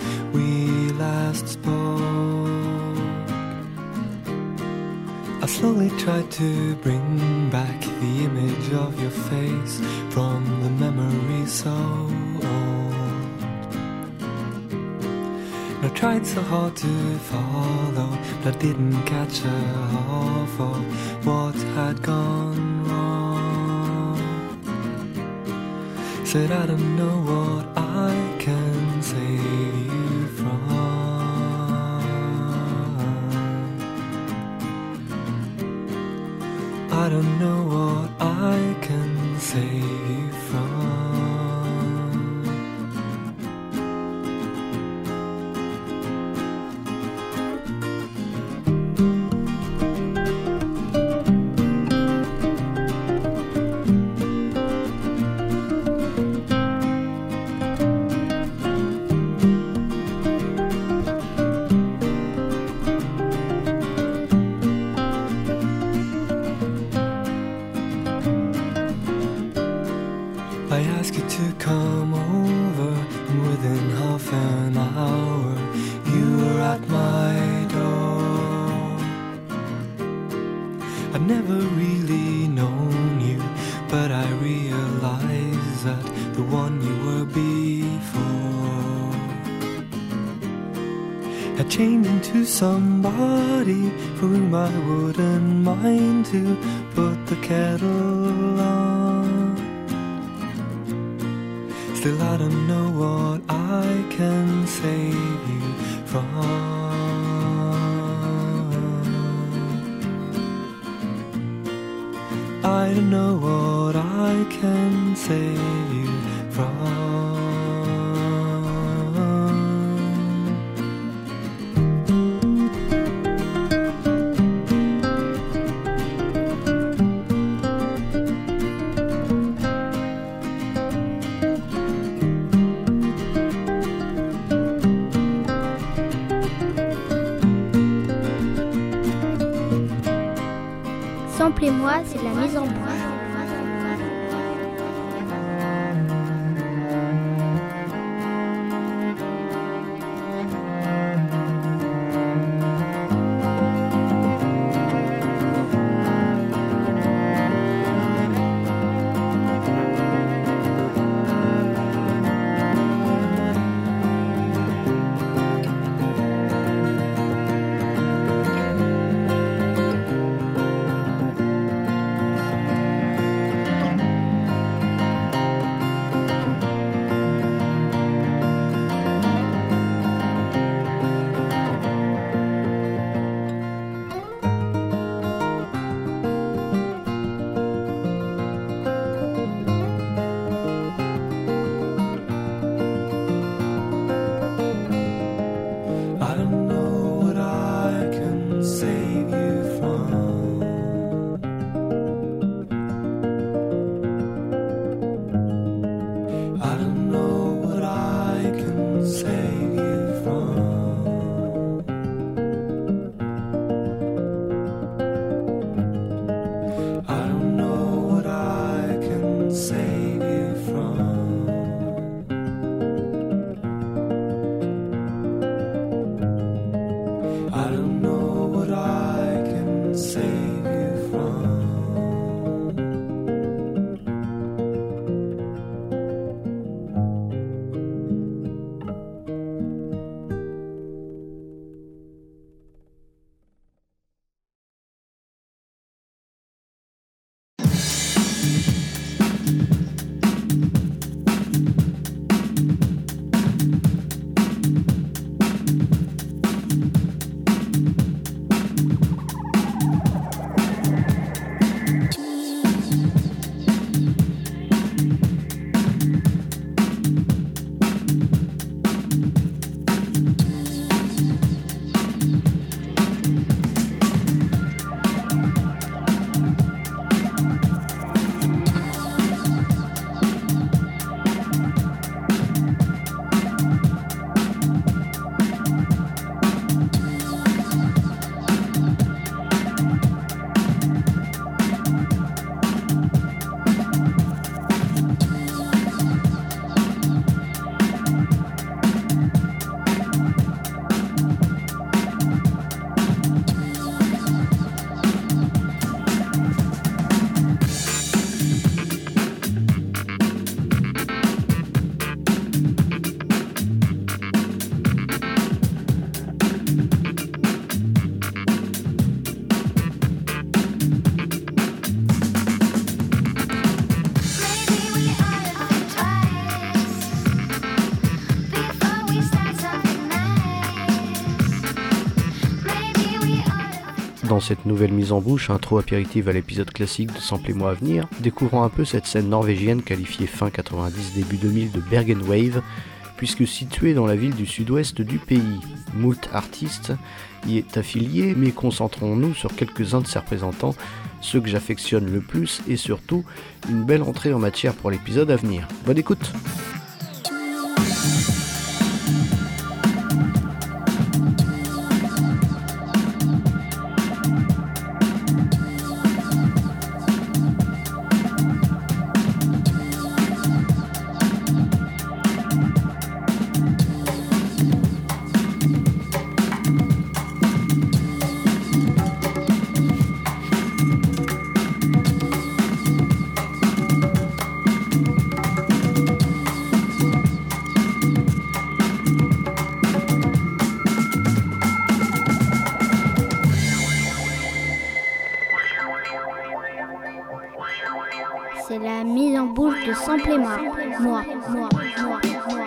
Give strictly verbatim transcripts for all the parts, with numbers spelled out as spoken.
we last spoke. I slowly tried to bring back the image of your face from the memory so old. And I tried so hard to follow, but I didn't catch half of what had gone wrong. Said I don't know what I can save you from. I don't know what I can save you from. I asked you to come over, and within half an hour you were at my door. I'd never really known you, but I realized that the one you were before had changed into somebody for whom I wouldn't mind to put the kettle on. Still I don't know what I can save you from. I don't know what I can save you from. Samplez-moi, c'est de la mise en bouche. dans cette nouvelle mise en bouche, intro apéritive à l'épisode classique de Samplez-moi à venir, découvrons un peu cette scène norvégienne qualifiée fin quatre-vingt-dix début deux mille de Bergen Wave, puisque située dans la ville du sud-ouest du pays. Moult artistes y est affilié, mais concentrons-nous sur quelques-uns de ses représentants, ceux que j'affectionne le plus et surtout une belle entrée en matière pour l'épisode à venir. Bonne écoute! C'est la mise en bouche de Samplez-moi. Moi, moi, moi, moi.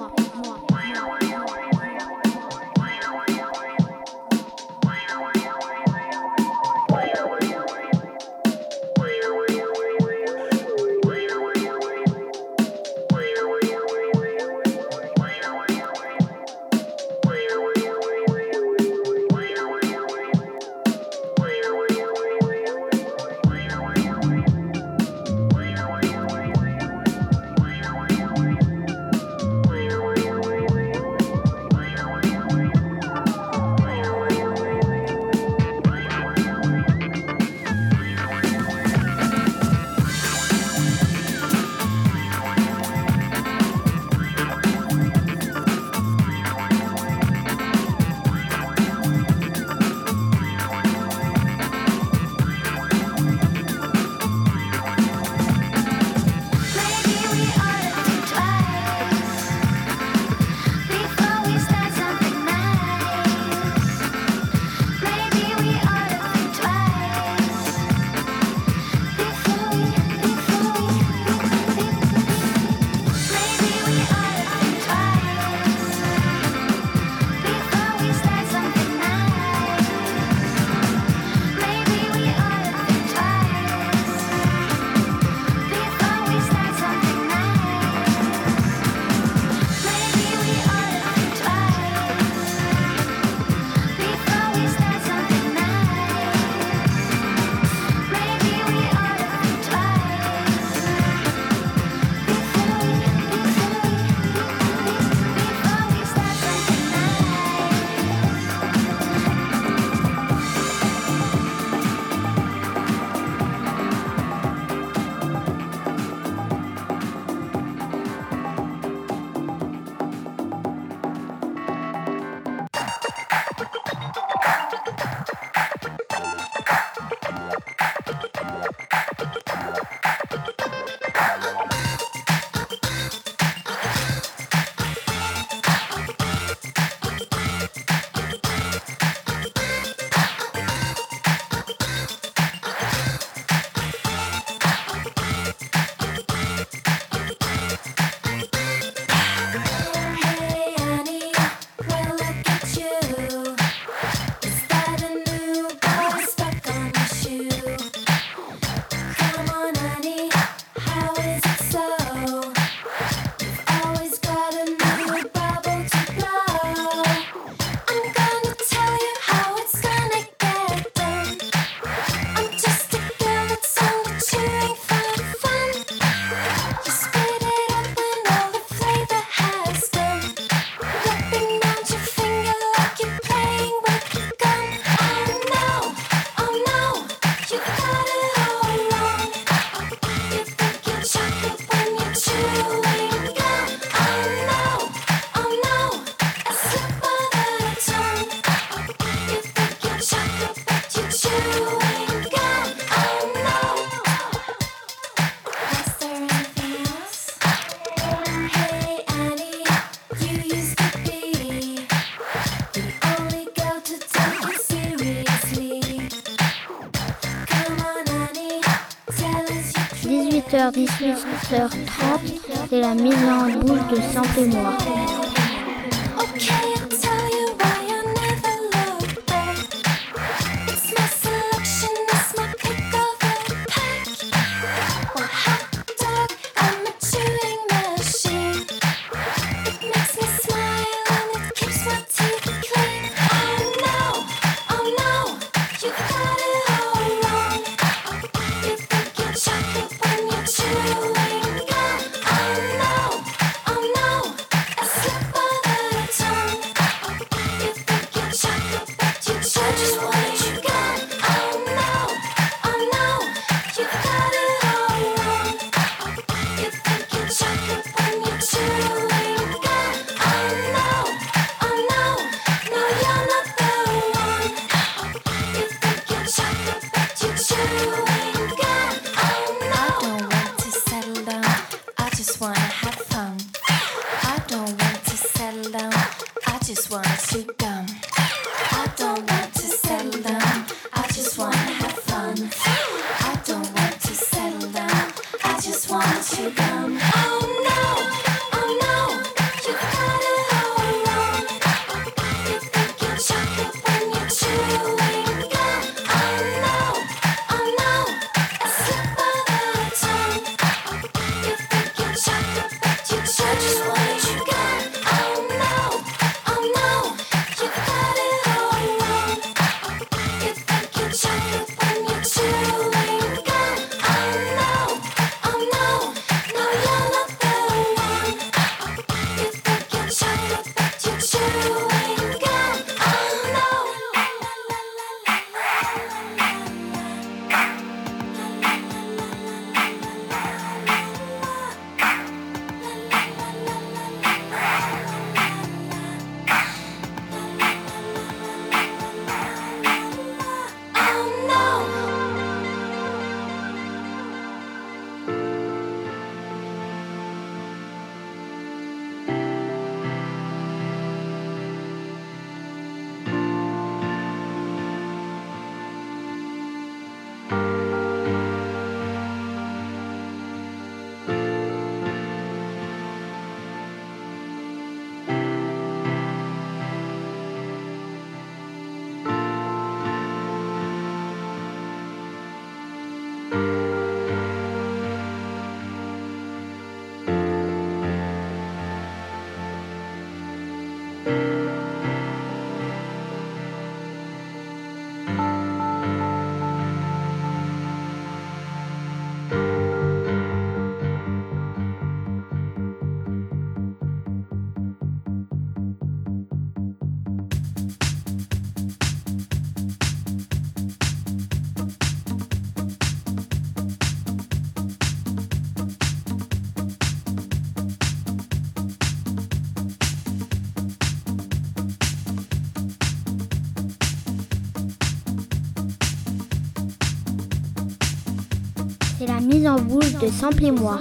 dix-huit heures dix, dix-huit heures trente, c'est la mise en bouche de Samplez-moi. Okay, I'll tell you why I never look back. It's my want to come. I don't want to settle down. I just want to have fun. I don't want to settle down. I just want to come. Oh no, oh no, you got it all wrong. You think you're chocolate when you're chewing gum. Oh no, oh no, a slip of the tongue. You think you're chocolate but you just want to gum. Oh no, oh no, you got it all wrong. You think you're chocolate when you're chewing gum. Oh no, oh no, no you're not the one. You think you're chocolate but you're chewing gum. Oh no. Oh no. C'est la mise en bouche de Samplez-moi.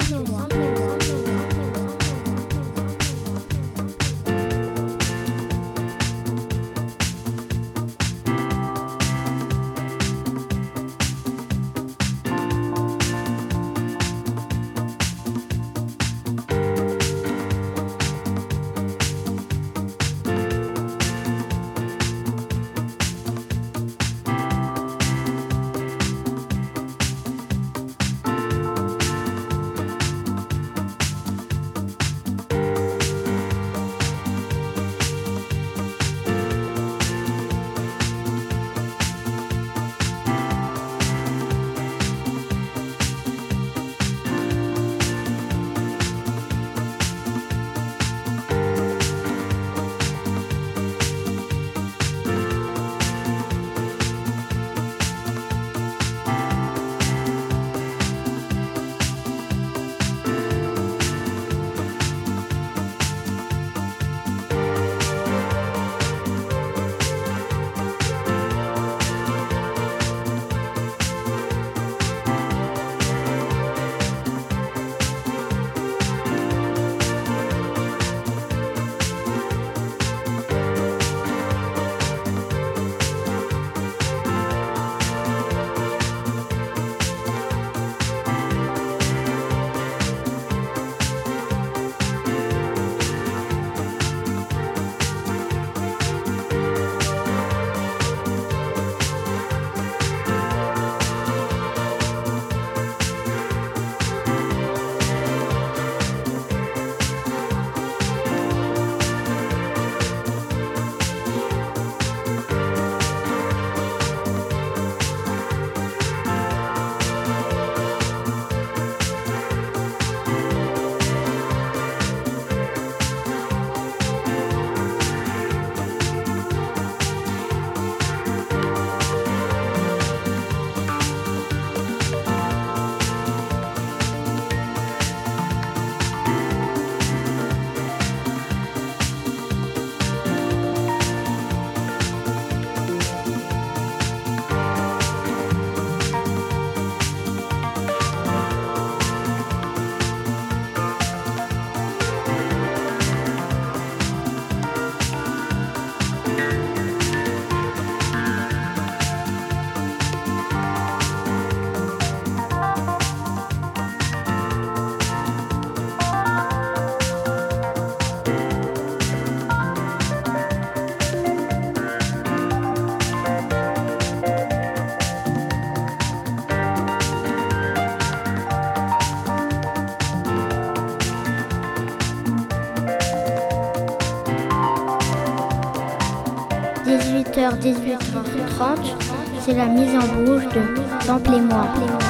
dix-huit heures, dix-huit heures trente, c'est la mise en bouche de Samplez-moi.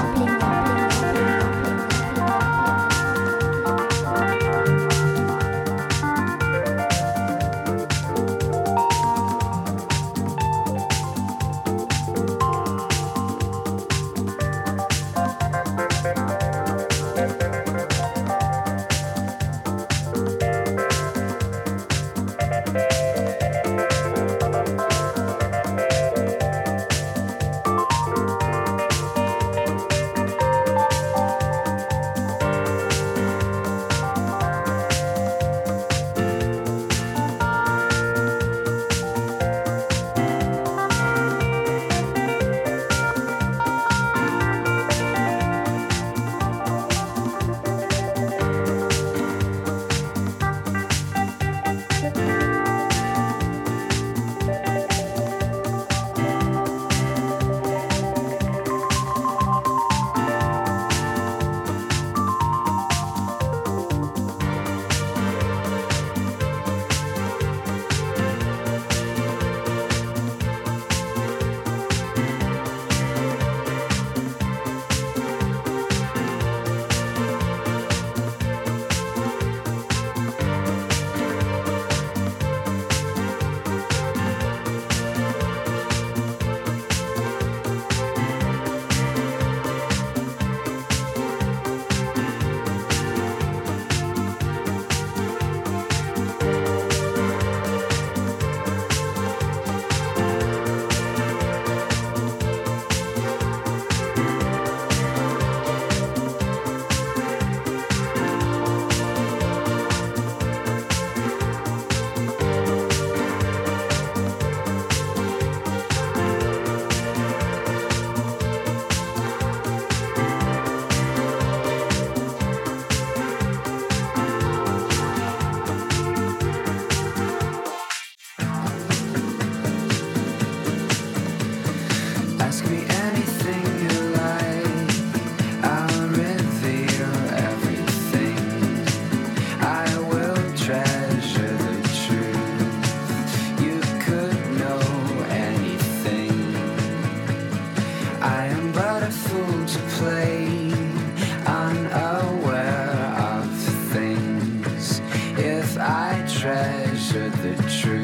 treasured the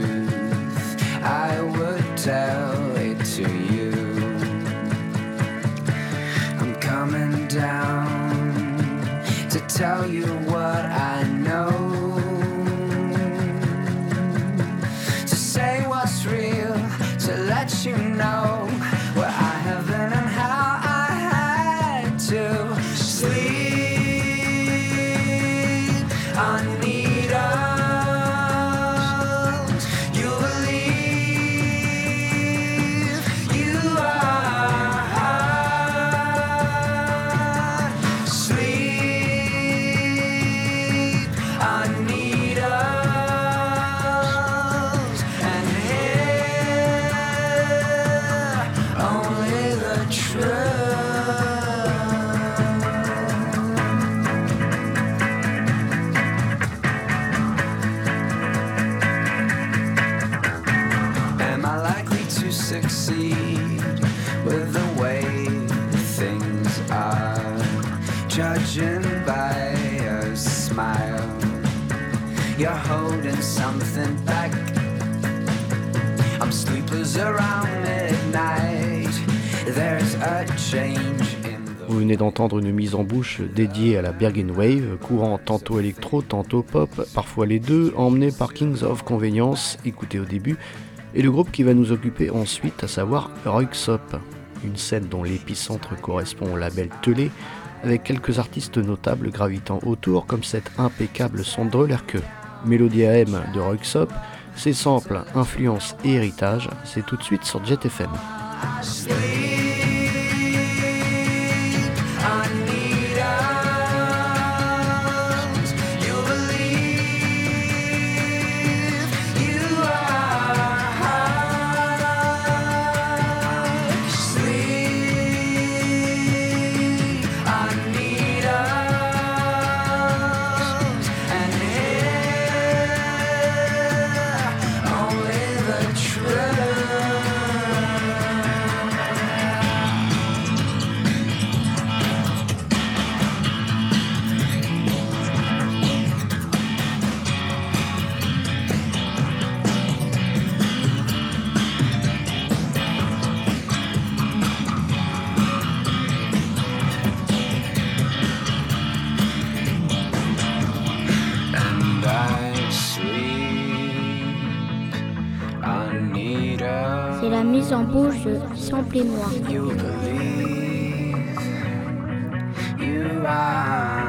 truth, I would tell it to you. I'm coming down to tell you what I know, to say what's real, to let you know what I have been and how I had to sleep. I need us. You believe you are sleep. I need us and hear only the truth. Succeed with the way things are, judging by a smile. You're holding something back. I'm sleepless around midnight. There's a change in the... Vous venez d'entendre une mise en bouche dédiée à la Bergen Wave, courant tantôt électro, tantôt pop, parfois les deux, emmené par Kings of Convenience, écouté au début, et le groupe qui va nous occuper ensuite, à savoir Röyksopp, une scène dont l'épicentre correspond au label Telé, avec quelques artistes notables gravitant autour, comme cet impeccable Sondre Lerche. Mélodie A M de Röyksopp, ses samples, influences et héritage, c'est tout de suite sur Jet F M. Only the truth. need her. C'est la mise en bouche de Sample et moi. You believe you are.